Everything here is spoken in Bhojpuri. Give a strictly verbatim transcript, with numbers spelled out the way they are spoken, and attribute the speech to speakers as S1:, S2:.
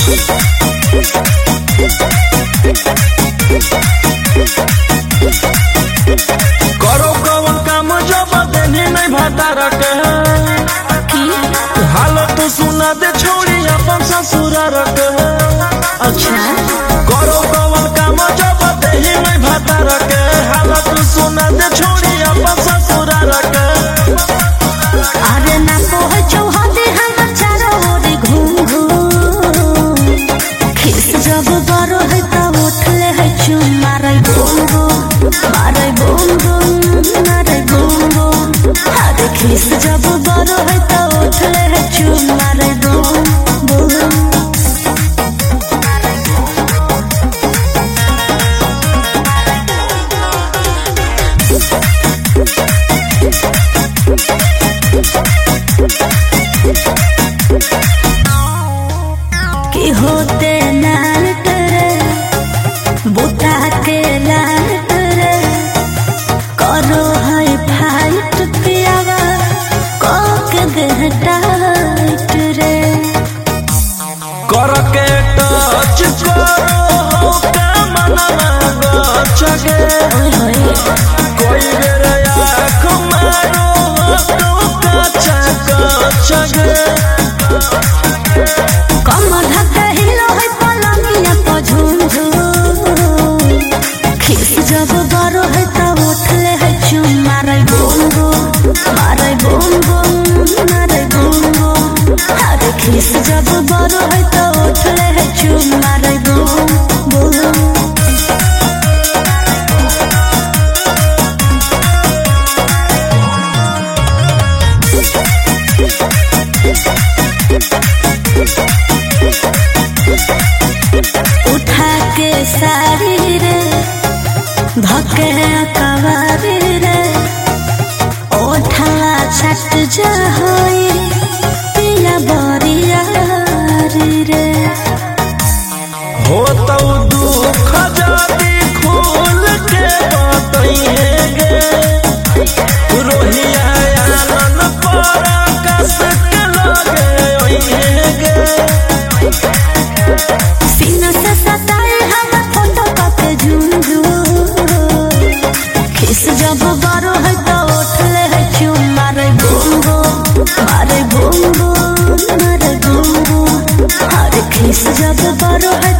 S1: करो कौन काम जब देनी नहीं भाता रखे हाल तो सुना दे छोड़ी अपन ससुरा रखे।
S2: अच्छा
S1: करो कौन काम जब देनी नहीं भाता रखे हाल तो सुना दे छोड़ी अपन ससुरा रखे।
S2: अरे ना कोह चौहदे हम चारों ओर घूम घूम खिस जब बरो है तो उठले है चुम मारे बूम बूम मारे बूम बूम मारे बूम बूम। अरे खिस जब बरो है तो उठले है चुम मारे बूम बूम। कि होते लाल टरे बुता के लाल टरे करो है फाइट पियावा को के देह टाइट रे।
S1: कर के टच करो का मनवा गचगे कोई बेर आँख मारो तो कच्चा कचगे।
S2: कमर धक्का हिलो है पलंगिया पर झूम झूम खिस जब बरो है तो उठले है चुम मारे बूम बूम मारे बूम बूम मारे बूम बूम। अरे खिस जब बरो है तो उठले है चुम मारे बूम बूम। उठा के सारी रे धके कवारी रे ओठला छट जा होई पिया बरिया रे।
S1: हो तो दुख जाती खोल के बताइएगे रोहिया आनन पर कस के लगे ओइएगे।
S2: सीना से सताए हम फोटो के झूम झूम खिस जब बरो है तो उठले है चुम मारे बूम बूम मारे बूम बूम मारे बूम बूम। अरे खिस जब बरो है